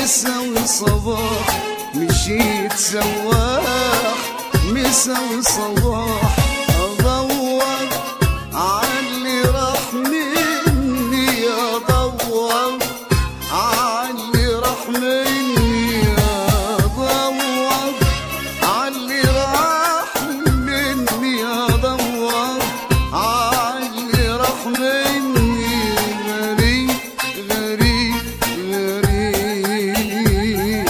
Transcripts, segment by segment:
مسا وصباح، مشيت سواح مسا وصباح، ادور عاللي راح مني، ادور عاللي راح مني، ادور عاللي راح مني، ادور عاللي راح مني. غريب غريب غريب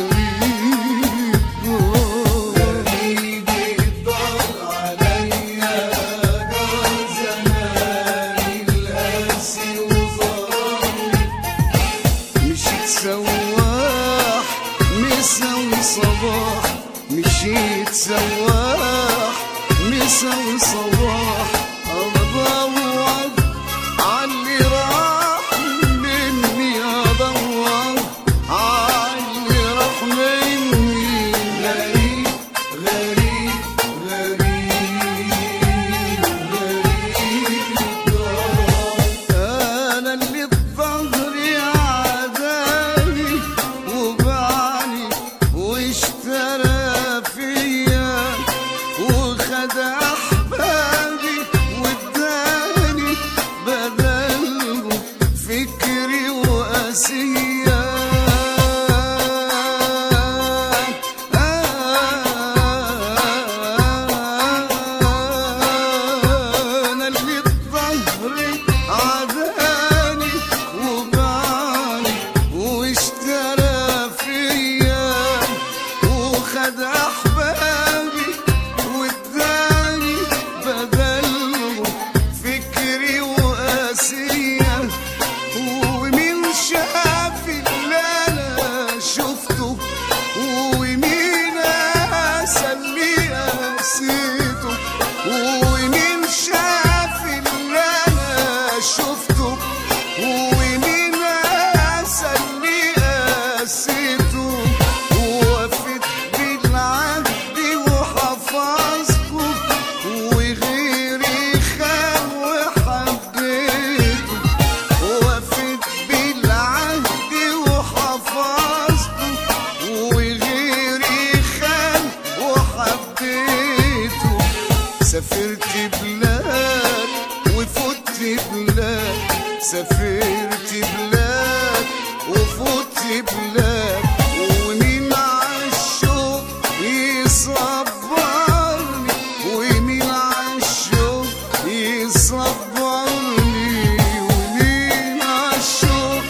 غريب الضل عليا، جار زماني القاسي وظلمني، مشيت سواح مسا وصباح، مشيت سواح مسا وصباح، ادور عاللي راح مني، ادور عاللي راح مني. غريب غريب غريب غريب انا اللي بظهري عداني وبعني واشترى فيا، وخد احبابي واداني بدله فكري وقاسية. انا اللي بظهري عداني وبعني واشترى فيا، وخد احبابي واداني بدله فكري وقاسية. ومين شاف اللي انا شفته، ومين قاسى اللي قاسيته، ومين شاف اللي انا شفته، ومين قاسى اللي قاسيته. ووفيت بالعهد وحفظته، وغيري خان وحبيته. ووفيت بالعهد وحفظته، وغيري خان وحبيته. سافرت بلاد وفوت بلاد، سافرت بلاد وفوت بلاد، ومين عالشوق يصبرني، ومين عالشوق يصبرني، ومين عالشوق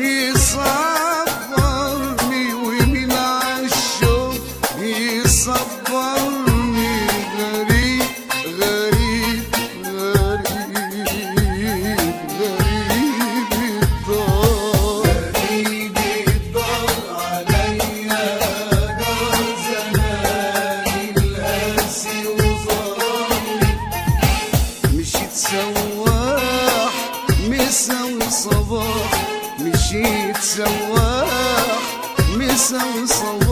يصبرني، ومين عالشوق يصبرني. غريب غريب غريب غريب الضل، غريب الضل عليا، جار زماني القاسي وظلمني، مشيت سواح مسا وصباح، مشيت سواح مسا وصباح.